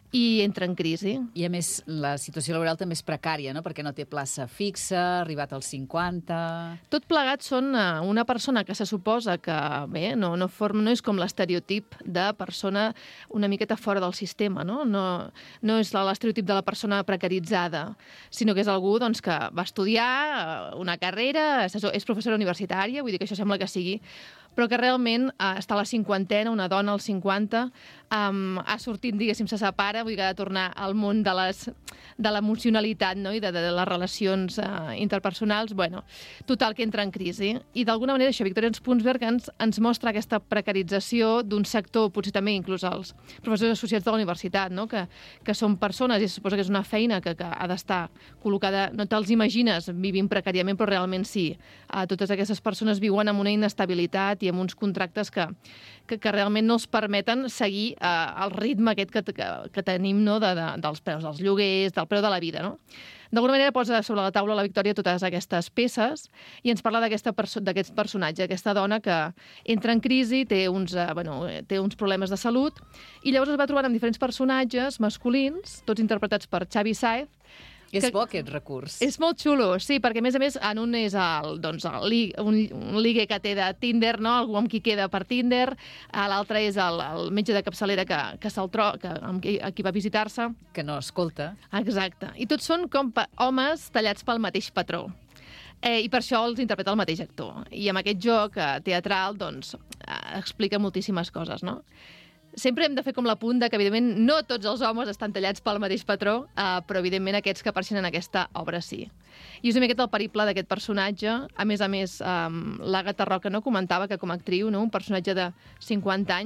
i entra en crisi. I, a més, la situació laboral també és precària, no?, perquè no té plaça fixa, arribat als cinquanta... Tot plegat són uh, una persona que se suposa que, bé, no, no, forma, no és com l'estereotip de persona una miqueta fora del sistema, no? No, no és l'estereotip de la persona precaritzada, sinó que és algú doncs, que va estudiar uh, una carrera, és, és professora universitària, vull dir que això sembla que sigui, però que realment eh, està a la cinquantena, una dona als cinquanta, um, ha sortit, diguéssim, se separa, vull dir que ha de tornar al món de les de l'emocionalitat, no?, i de, de les relacions uh, interpersonals, bueno, total, que entra en crisi. I d'alguna manera això, Victoria Spunsberg ens, ens mostra aquesta precarització d'un sector, potser també inclús els professors associats de la universitat, no?, que, que són persones, i se suposa que és una feina que, que ha d'estar col·locada, no te'ls imagines vivint precàriament, però realment sí. Uh, totes aquestes persones viuen amb una inestabilitat i amb uns contractes que, que, que realment no els permeten seguir eh, el ritme aquest que, que, que tenim, no?, de, de, dels preus dels lloguers, del preu de la vida, no? D'alguna manera posa sobre la taula la Victòria totes aquestes peces i ens parla d'aquest perso personatge, aquesta dona que entra en crisi, té uns, eh, bueno, té uns problemes de salut, i llavors es va trobant amb diferents personatges masculins, tots interpretats per Xavi Sáez. És bo aquest recurs. És molt xulo, sí, perquè a més a més en un és el, doncs, el li, un, un ligue que té de Tinder, no?, algú amb qui queda per Tinder, l'altre és el, el metge de capçalera que, que se'l tro que, amb qui, a qui va visitar-se. Que no escolta. Exacte. I tots són com homes tallats pel mateix patró. Eh, I per això els interpreta el mateix actor. I amb aquest joc eh, teatral, doncs, eh, explica moltíssimes coses, no? Sempre hem de fer com l'apunt que, evidentment, no tots els homes estan tallats pel mateix patró, eh, però, evidentment, aquests que apareixen en aquesta obra sí. I és una miqueta el periple d'aquest personatge. A més a més, eh, l'Àgata Roca no comentava que, com a actriu, no, un personatge de cinquanta anys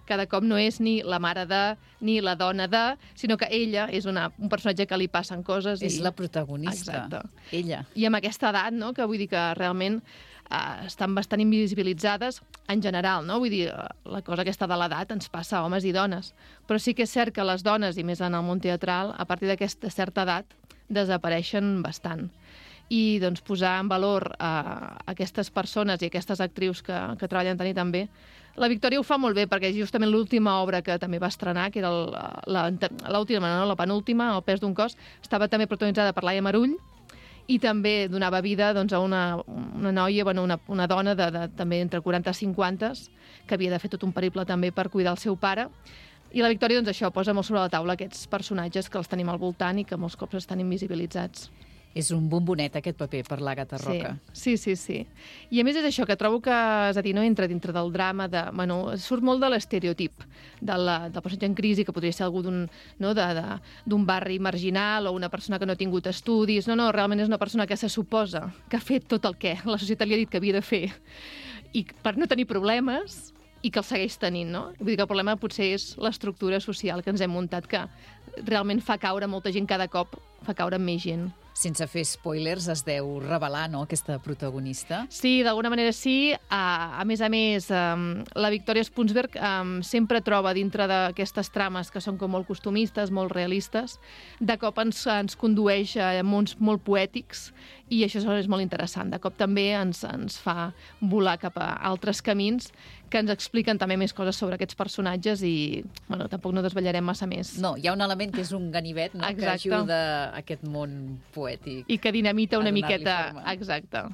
cada cop no és ni la mare de, ni la dona de, sinó que ella és una, un personatge que li passen coses. És i... la protagonista, Exacte. ella. I amb aquesta edat, no?, que vull dir que realment eh, estan bastant invisibilitzades en general, no? Vull dir, la cosa aquesta de l'edat ens passa a homes i dones. Però sí que és cert que les dones, i més en el món teatral, a partir d'aquesta certa edat, desapareixen bastant. I doncs, posar en valor a aquestes persones i aquestes actrius que, que treballen tant i tan bé. La Victòria ho fa molt bé, perquè justament l'última obra que també va estrenar, que era l'última, no, la penúltima, El pes d'un cos, estava també protagonitzada per Laia Marull, i també donava vida doncs, a una, una noia, bueno, una, una dona de, de, també entre quaranta i cinquanta, que havia de fer tot un periple també per cuidar el seu pare. I la Victòria, doncs, això, posa molt sobre la taula aquests personatges que els tenim al voltant i que molts cops estan invisibilitzats. És un bombonet, aquest paper, per l'Àgata Roca. Sí, sí, sí, sí. I a més és això, que trobo que, és a dir, no entra dintre del drama, de, bueno, surt molt de l'estereotip de la, del personatge en crisi, que podria ser algú d'un, no, de, de, d'un barri marginal o una persona que no ha tingut estudis. No, no, realment és una persona que se suposa que ha fet tot el que la societat li ha dit que havia de fer i per no tenir problemes, i que el segueix tenint, no? Vull dir que el problema potser és l'estructura social que ens hem muntat, que realment fa caure molta gent cada cop, fa caure més gent. Sense fer spoilers, es deu revelar, no?, aquesta protagonista. Sí, d'alguna manera sí. A, a més a més, um, la Victòria Spunsberg um, sempre troba dintre d'aquestes trames que són com molt costumistes, molt realistes, de cop ens, ens condueix a mons molt poètics, i això és molt interessant. De cop també ens, ens fa volar cap a altres camins que ens expliquen també més coses sobre aquests personatges i, bueno, tampoc no desvetllarem massa més. No, hi ha un element que és un ganivet, no?, que ajuda a aquest món poètic. I que dinamita una miqueta. Forma. Exacte.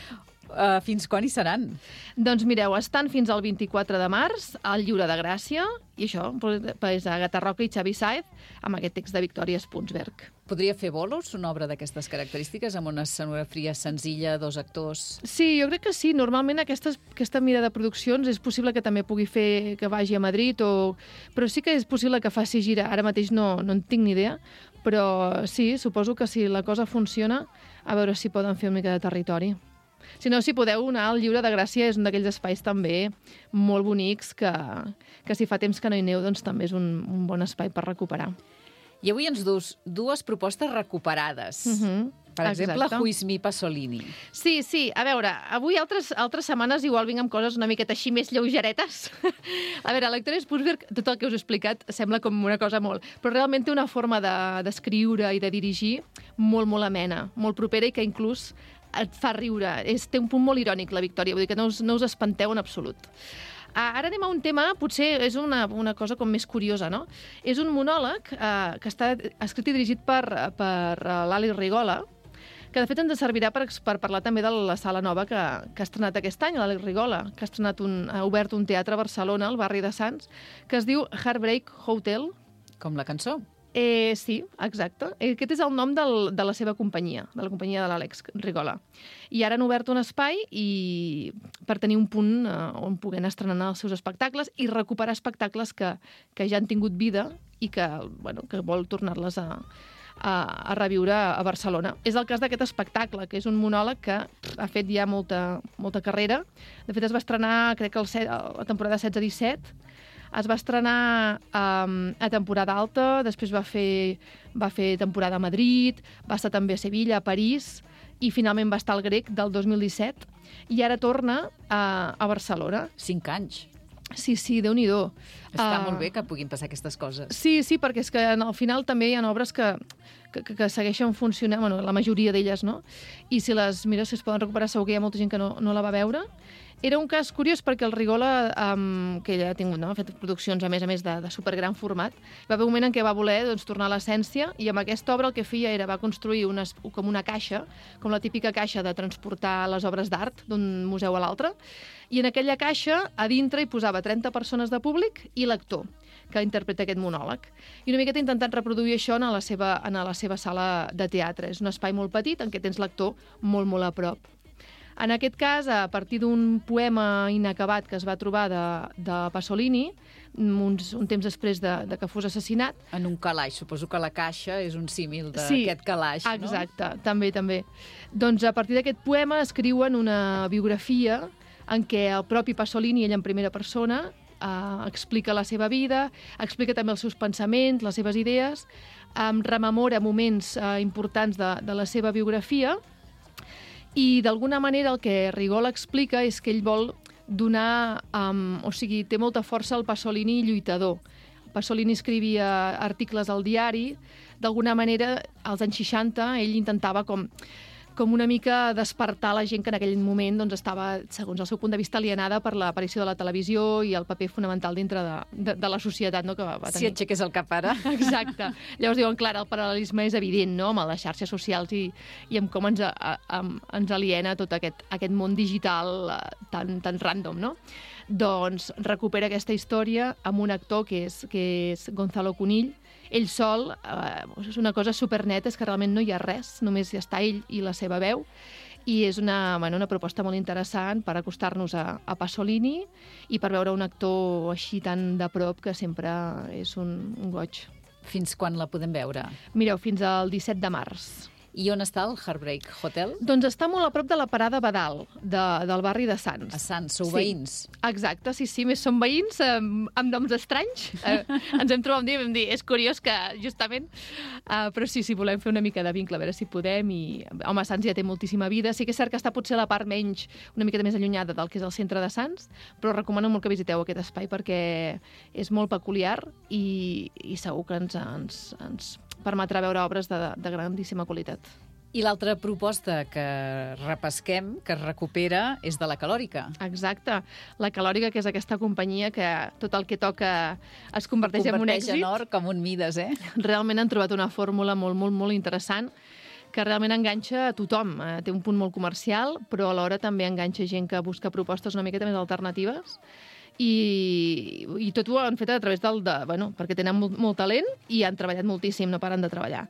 Uh, fins quan hi seran? Doncs mireu, estan fins al vint-i-quatre de març al Lliure de Gràcia, i això, és Àgata Roca i Xavi Sáez, amb aquest text de Victòria Spunsberg. Podria fer bolos una obra d'aquestes característiques, amb una escenografia senzilla, dos actors? Sí, jo crec que sí. Normalment aquestes, aquesta mida de produccions és possible que també pugui fer que vagi a Madrid, o... però sí que és possible que faci gira. Ara mateix no, no en tinc ni idea, però sí, suposo que si la cosa funciona, a veure si poden fer una mica de territori. Si no, si podeu anar al Lliure de Gràcia, és un d'aquells espais també molt bonics que, que si fa temps que no hi aneu, doncs també és un, un bon espai per recuperar. I avui ens dus dues propostes recuperades. Uh-huh. Per exemple, Exacte. Who is me Pasolini. Sí, sí. A veure, avui altres, altres setmanes igual vinc amb coses una miqueta així més lleugeretes. A veure, la Victòria Spunsberg, tot el que us he explicat sembla com una cosa molt... Però realment té una forma d'escriure de, i de dirigir molt, molt amena, molt propera i que inclús et fa riure. És, té un punt molt irònic, la Victòria, vull dir que no us, no us espanteu en absolut. Ara anem a un tema, potser és una, una cosa com més curiosa, no? És un monòleg eh, que està escrit i dirigit per, per l'Àlex Rigola, que de fet ens servirà per, per parlar també de la sala nova que, que ha estrenat aquest any, l'Àlex Rigola, que ha, estrenat un, ha obert un teatre a Barcelona, al barri de Sants, que es diu Heartbreak Hotel. Com la cançó. Eh, sí, exacte. Aquest és el nom del, de la seva companyia, de la companyia de l'Àlex Rigola. I ara han obert un espai i per tenir un punt eh, on puguen estrenar els seus espectacles i recuperar espectacles que, que ja han tingut vida i que, bueno, que vol tornar-les a, a, a reviure a Barcelona. És el cas d'aquest espectacle, que és un monòleg que ha fet ja molta, molta carrera. De fet, es va estrenar, crec que el set, la temporada setze disset, es va estrenar um, a temporada alta, després va fer, va fer temporada a Madrid, va estar també a Sevilla, a París, i finalment va estar al Grec del dos mil disset, i ara torna a, a Barcelona. Cinc anys. Sí, sí, Déu-n'hi-do. Està uh, molt bé que puguin passar aquestes coses. Sí, sí, perquè és que al final també hi ha obres que, que, que segueixen funcionant, bueno, la majoria d'elles, no? I si les mires, si es poden recuperar, segur que hi ha molta gent que no, no la va veure. Era un cas curiós perquè el Rigola, um, que ella ha tingut, no? Ha fet produccions a més a més de, de supergran format, va haver un moment en què va voler doncs, tornar a l'essència i amb aquesta obra el que feia era va construir una, com una caixa, com la típica caixa de transportar les obres d'art d'un museu a l'altre, i en aquella caixa a dintre hi posava trenta persones de públic i l'actor que interpreta aquest monòleg. I una miqueta ha intentat reproduir això en la seva, en la seva sala de teatre. És un espai molt petit en què tens l'actor molt, molt a prop. En aquest cas, a partir d'un poema inacabat que es va trobar de, de Pasolini, uns, un temps després de, de que fos assassinat... En un calaix, suposo que la caixa és un símil d'aquest sí, calaix, no? Exacte, també, també. Doncs a partir d'aquest poema escriuen una biografia en què el propi Pasolini, ell en primera persona, uh, explica la seva vida, explica també els seus pensaments, les seves idees, um, rememora moments uh, importants de, de la seva biografia i d'alguna manera el que Rigol explica és que ell vol donar, um, o sigui, té molta força el Pasolini lluitador. Pasolini escrivia articles al diari, d'alguna manera, als anys seixanta, ell intentava com, com una mica despertar la gent que en aquell moment doncs, estava, segons el seu punt de vista, alienada per l'aparició de la televisió i el paper fonamental dintre de, de, de la societat, no?, que va, va tenir. Si aixequés el cap ara. Exacte. Llavors diuen, clar, el paral·lelisme és evident, no?, amb les xarxes socials i, i amb com ens, a, a, ens aliena tot aquest, aquest món digital tan, tan random, no? Doncs recupera aquesta història amb un actor que és, que és Gonzalo Cunill. Ell sol, eh, és una cosa superneta, és que realment no hi ha res, només hi està ell i la seva veu, i és una, bueno, una proposta molt interessant per acostar-nos a, a Pasolini i per veure un actor així tan de prop que sempre és un, un goig. Fins quan la podem veure? Mireu, fins al disset de març. I on està el Heartbreak Hotel? Doncs està molt a prop de la parada Badal, de, del barri de Sants. A Sants, sou sí. veïns? Exacte, sí, sí, més som veïns, eh, amb noms estranys. Eh, ens hem trobat un dia i vam dir, és curiós que, justament, eh, però sí, sí, volem fer una mica de vincle, a veure si podem, i, home, Sants ja té moltíssima vida. Sí que és cert que està potser la part menys, una miqueta més allunyada del que és el centre de Sants, però recomano molt que visiteu aquest espai perquè és molt peculiar i, i segur que ens, ens, ens permetrà veure obres de, de grandíssima qualitat. I l'altra proposta que repesquem, que es recupera, és de la Calòrica. Exacte. La Calòrica, que és aquesta companyia que tot el que toca es converteix, converteix en un èxit. en or com un Mides, eh? Realment han trobat una fórmula molt, molt, molt interessant que realment enganxa a tothom. Eh, té un punt molt comercial, però alhora també enganxa gent que busca propostes una miqueta més alternatives. I, i tot ho han fet a través del... De, bueno, perquè tenen molt, molt talent i han treballat moltíssim, no paren de treballar.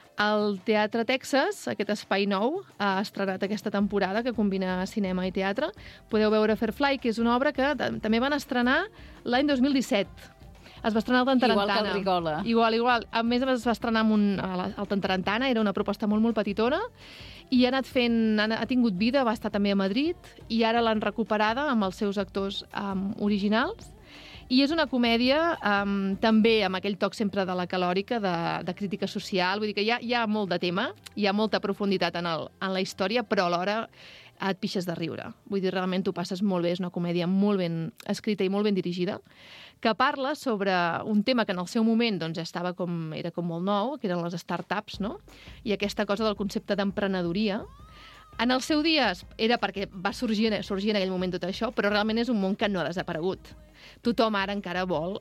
El Teatre Texas, aquest espai nou, ha estrenat aquesta temporada que combina cinema i teatre. Podeu veure Fairfly, que és una obra que també van estrenar l'any dos mil disset. Es va estrenar al Tantarantana. Igual que el Rigola. Igual, igual. A més, es va estrenar amb un, al Tantarantana, era una proposta molt, molt petitona, i ha anat fent, ha tingut vida, va estar també a Madrid, i ara l'han recuperada amb els seus actors um, originals. I és una comèdia um, també amb aquell toc sempre de la Calòrica, de, de crítica social, vull dir que hi ha, hi ha molt de tema, hi ha molta profunditat en, el, en la història, però alhora et pixes de riure. Vull dir, realment t'ho passes molt bé, és una comèdia molt ben escrita i molt ben dirigida, que parla sobre un tema que en el seu moment doncs, estava com, era com molt nou, que eren les startups, no? I aquesta cosa del concepte d'emprenedoria. En el seu dia era perquè va sorgir, sorgir en aquell moment tot això, però realment és un món que no ha desaparegut. Tothom ara encara vol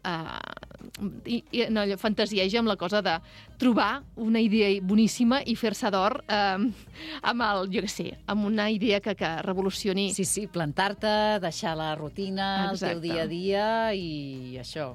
eh, i, i, no, fantasieja amb la cosa de trobar una idea boníssima i fer-se d'or eh, amb el, jo què sé, amb una idea que, que revolucioni. Sí, sí, plantar-te, deixar la rutina, Exacte. el teu dia a dia i això.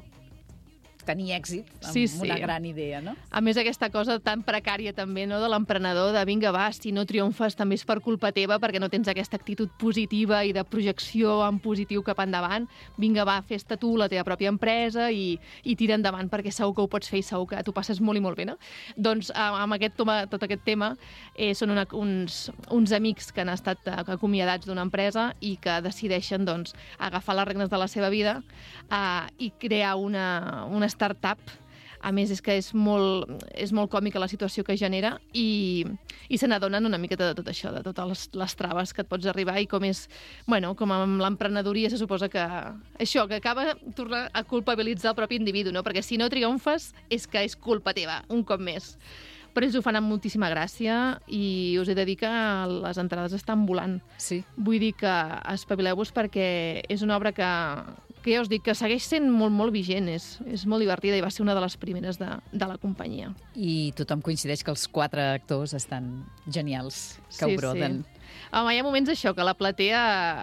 Tenir èxit amb sí, sí. una gran idea, no? A més, aquesta cosa tan precària també, no?, de l'emprenedor, de vinga, va, si no triomfes també és per culpa teva, perquè no tens aquesta actitud positiva i de projecció en positiu cap endavant. Vinga, va, fes-te tu la teva pròpia empresa i, i tira endavant, perquè segur que ho pots fer i segur que t'ho passes molt i molt bé, no? Doncs amb aquest toma, tot aquest tema eh, són una, uns, uns amics que han estat acomiadats d'una empresa i que decideixen doncs, agafar les regnes de la seva vida eh, i crear una, una startup. A més, és que és molt, és molt còmica la situació que genera i, i se n'adonen una miqueta de tot això, de totes les, les traves que et pots arribar i com és, bueno, com amb l'emprenedoria se suposa que això, que acaba tornar a culpabilitzar el propi individu, no? Perquè si no triomfes és que és culpa teva, un cop més. Però ells ho fan amb moltíssima gràcia i us he de dir que les entrades estan volant. Sí. Vull dir que espavileu-vos perquè és una obra que, que ja us dic que segueix sent molt, molt vigent, és, és molt divertida i va ser una de les primeres de, de la companyia. I tothom coincideix que els quatre actors estan genials, que sí, ho broden. Sí. Home, hi ha moments això, que la platea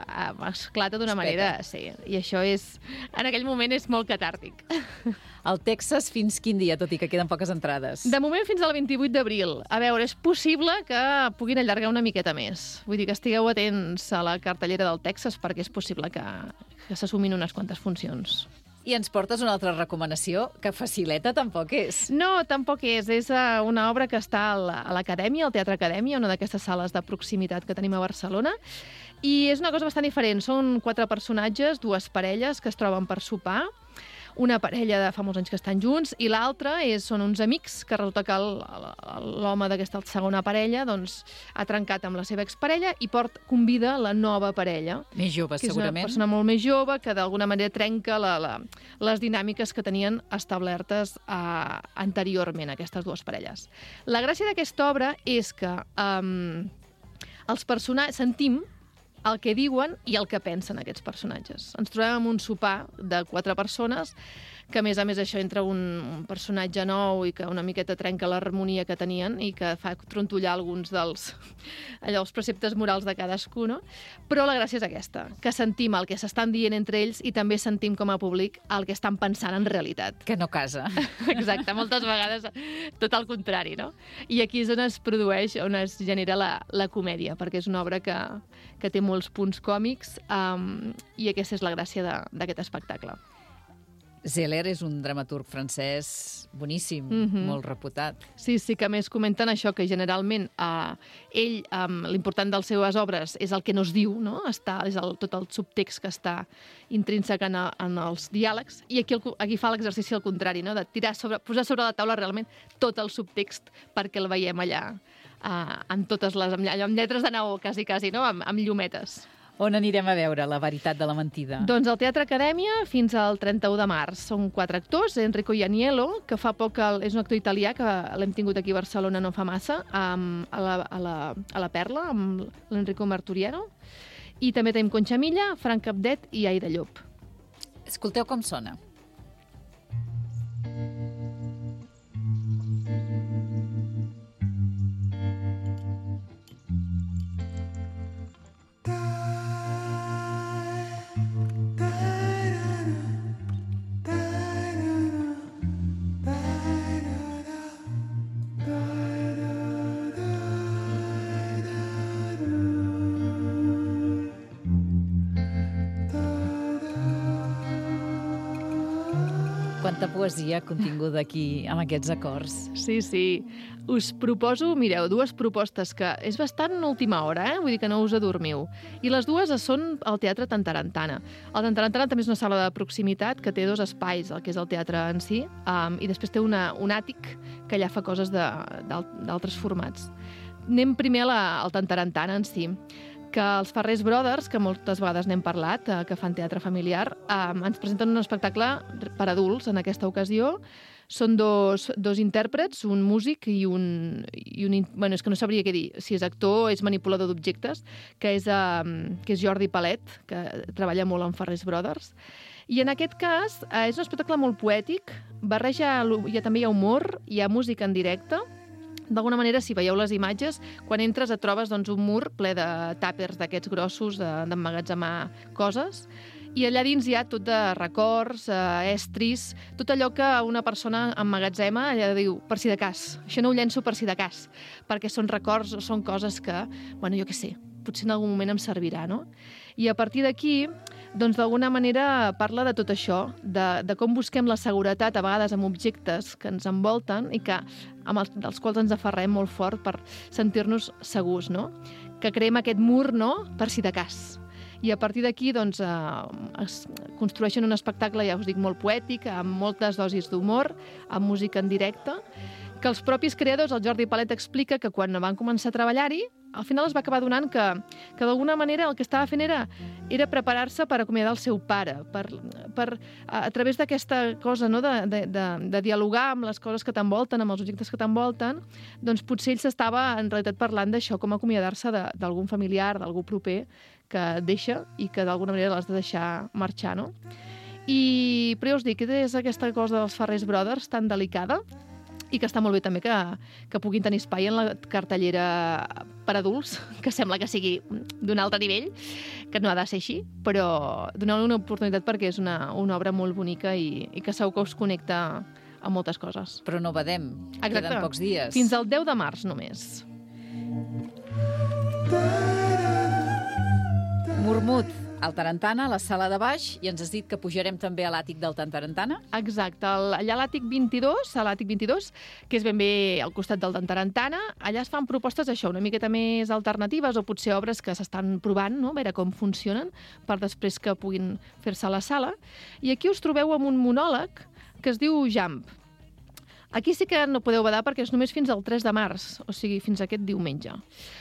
esclata d'una manera... Sí, i això és... En aquell moment és molt catàrtic. El Texas fins quin dia, tot i que queden poques entrades? De moment fins al vint-i-vuit d'abril. A veure, és possible que puguin allargar una miqueta més. Vull dir que estigueu atents a la cartellera del Texas perquè és possible que, que s'assumin unes quantes funcions. I ens portes una altra recomanació, que facileta tampoc és. No, tampoc és. És uh, una obra que està a l'Acadèmia, al Teatre Acadèmia, una d'aquestes sales de proximitat que tenim a Barcelona, i és una cosa bastant diferent. Són quatre personatges, dues parelles que es troben per sopar, una parella de fa molts anys que estan junts, i l'altra són uns amics que resulta que l'home d'aquesta segona parella doncs, ha trencat amb la seva exparella i port, convida la nova parella. Més jove, que segurament. És una persona molt més jove que d'alguna manera trenca la, la, les dinàmiques que tenien establertes uh, anteriorment, aquestes dues parelles. La gràcia d'aquesta obra és que um, els personatges sentim el que diuen i el que pensen aquests personatges. Ens trobem en un sopar de quatre persones, que a més a més això entra un, un personatge nou i que una miqueta trenca l'harmonia que tenien i que fa trontollar alguns dels allò, els preceptes morals de cadascú, no? Però la gràcia és aquesta, que sentim el que s'estan dient entre ells i també sentim com a públic el que estan pensant en realitat. Que no casa. Exacte, moltes vegades tot el contrari, no? I aquí és on es produeix, on es genera la, la comèdia, perquè és una obra que, que té molts punts còmics um, i aquesta és la gràcia d'aquest espectacle. Zeller és un dramaturg francès boníssim, Mhm. molt reputat. Sí, sí, que a més comenten això, que generalment eh, ell, um, l'important de les seves obres és el que no es diu, no? Està, és el, tot el subtext que està intrínsec en, a, en els diàlegs, i aquí, el, aquí fa l'exercici al contrari, no? De tirar sobre, posar sobre la taula realment tot el subtext perquè el veiem allà, uh, en totes les, amb, amb lletres de neó, quasi, quasi, no? Amb, amb llumetes. On anirem a veure La veritat de la mentida? Doncs al Teatre Acadèmia fins al trenta-u de març. Són quatre actors, Enrico Ianiello, que fa poc el, és un actor italià que l'hem tingut aquí a Barcelona no fa massa, amb, a, la, a, la, a la Perla, amb l'Enrico Marturiano, i també tenim Concha Milla, Frank Capdet i Aida Llop. Escolteu com sona. Quanta poesia continguda aquí amb aquests acords. Sí, sí. Us proposo, mireu, dues propostes que és bastant última hora, eh? Vull dir que no us adormiu. I les dues són al Teatre Tantarantana. El Tantarantana també és una sala de proximitat que té dos espais, el que és el teatre en si, um, i després té una, un àtic que allà fa coses d'altres formats. Anem primer a la, al Tantarantana en si, que els Farrés Brothers, que moltes vegades n'hem parlat, eh, que fan teatre familiar, eh, ens presenten un espectacle per adults en aquesta ocasió. Són dos, dos intèrprets, un músic i un... I un bueno, és que no sabria què dir, si és actor o és manipulador d'objectes, que, és, eh, que és Jordi Palet, que treballa molt amb Farrés Brothers. I en aquest cas eh, és un espectacle molt poètic, barreja, ja també hi ha humor, hi ha música en directe. D'alguna manera, si veieu les imatges, quan entres et trobes doncs, un mur ple de tàpers d'aquests grossos d'emmagatzemar coses, i allà dins hi ha tot de records, eh, estris, tot allò que una persona emmagatzema, allà diu, per si de cas, això no ho llenço per si de cas, perquè són records o són coses que, bueno, jo què sé, potser en algun moment em servirà, no? I a partir d'aquí, doncs d'alguna manera parla de tot això, de, de com busquem la seguretat a vegades amb objectes que ens envolten i que, amb els, dels quals ens aferrem molt fort per sentir-nos segurs, no? Que creem aquest mur, no?, per si de cas. I a partir d'aquí doncs, eh, es construeixen un espectacle, ja us dic, molt poètic, amb moltes dosis d'humor, amb música en directe, que els propis creadors, el Jordi Palet explica que quan van començar a treballar-hi, al final es va acabar donant que, que d'alguna manera el que estava fent era, era preparar-se per acomiadar el seu pare, per, per, a, a través d'aquesta cosa, no?, de, de, de, de dialogar amb les coses que t'envolten, amb els objectes que t'envolten, doncs potser ell s'estava en realitat parlant d'això, com acomiadar-se d'algun familiar, d'algú proper que deixa i que d'alguna manera l'has de deixar marxar, no? I, però ja us dic, és aquesta cosa dels Farrés Brothers tan delicada, i que està molt bé també que, que puguin tenir espai en la cartellera per adults, que sembla que sigui d'un altre nivell, que no ha de ser així, però donar-li una oportunitat perquè és una, una obra molt bonica i, i que segur que us connecta amb moltes coses. Però no badem, Exacte. Queden pocs dies. Fins al deu de març només. Mormut, al Tarantana, a la sala de baix, i ens has dit que pujarem també a l'àtic del Tarantana? Exacte, el, allà a l'àtic vint-i-dos, a l'àtic vint-i-dos, que és ben bé al costat del Tarantana, allà es fan propostes, això, una miqueta més alternatives o potser obres que s'estan provant, no? A veure com funcionen, per després que puguin fer-se a la sala. I aquí us trobeu amb un monòleg que es diu Jump. Aquí sí que no podeu badar perquè és només fins al tres de març, o sigui, fins aquest diumenge.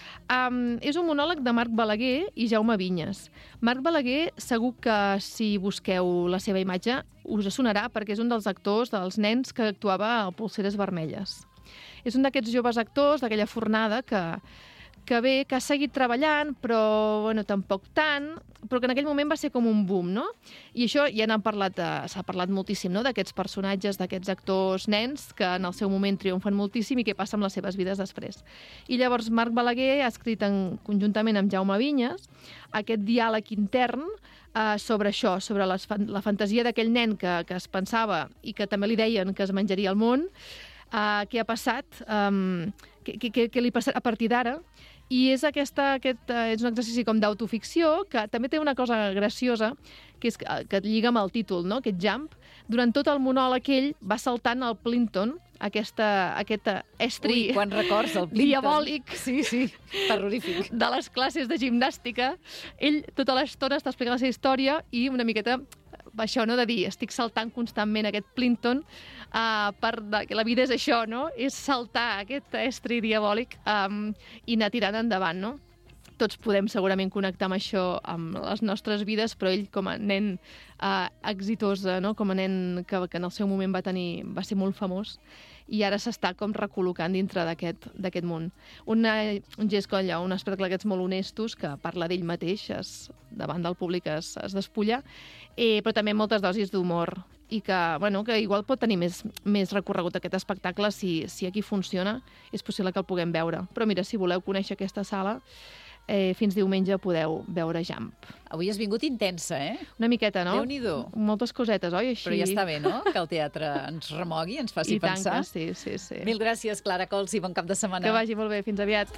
Um, és un monòleg de Marc Balaguer i Jaume Vinyes. Marc Balaguer, segur que si busqueu la seva imatge us sonarà perquè és un dels actors dels nens que actuava a Polseres Vermelles. És un d'aquests joves actors d'aquella fornada que, que bé, que ha seguit treballant, però bueno, tampoc tant, però que en aquell moment va ser com un boom, no? I això ja n'han parlat, s'ha parlat moltíssim, no?, d'aquests personatges, d'aquests actors nens que en el seu moment triomfen moltíssim i què passa amb les seves vides després. I llavors Marc Balaguer ha escrit en, conjuntament amb Jaume Vinyes aquest diàleg intern eh, sobre això, sobre les, la fantasia d'aquell nen que, que es pensava i que també li deien que es menjaria el món, eh, què ha passat, eh, què, què, què li passarà a partir d'ara. I és, aquesta, aquest, uh, és un exercici com d'autoficció que també té una cosa graciosa, que és que, que et lliga amb el títol, no?, aquest jump. Durant tot el monòleg ell va saltant al Plimpton, aquesta, aquest estri Ui, quan records el Plimpton. diabòlic, sí, sí, terrorífic, de les classes de gimnàstica. Ell tota l'estona està explicant la seva història i una miqueta això, no?, de dir, estic saltant constantment aquest Plimpton, uh, per de, que la vida és això, no?, és saltar aquest estri diabòlic um, i anar tirant endavant, no? Tots podem segurament connectar amb això amb les nostres vides, però ell com a nen uh, exitós, no?, com a nen que, que en el seu moment va tenir, va ser molt famós, i ara s'està com recol·locant dintre d'aquest món. Una, un gest com allò, un espectacle d'aquests molt honestos, que parla d'ell mateix, es, davant del públic es, es despulla, eh, però també moltes dosis d'humor, i que, bueno, que igual pot tenir més, més recorregut aquest espectacle si, si aquí funciona, és possible que el puguem veure. Però mira, si voleu conèixer aquesta sala, Eh, fins diumenge podeu veure Jump. Avui has vingut intensa, eh? Una miqueta, no? Déu-n'hi-do. Moltes cosetes, oi? Així... Però ja està bé, no?, que el teatre ens remogui, ens faci I pensar. tant que sí, sí, sí. Mil gràcies, Clara Cols, i bon cap de setmana. Que vagi molt bé. Fins aviat.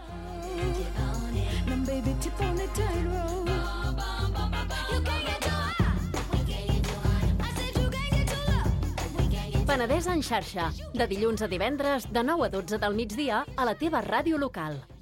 Penedès en xarxa, de dilluns a divendres, de nou a dotze del migdia, a la teva ràdio local.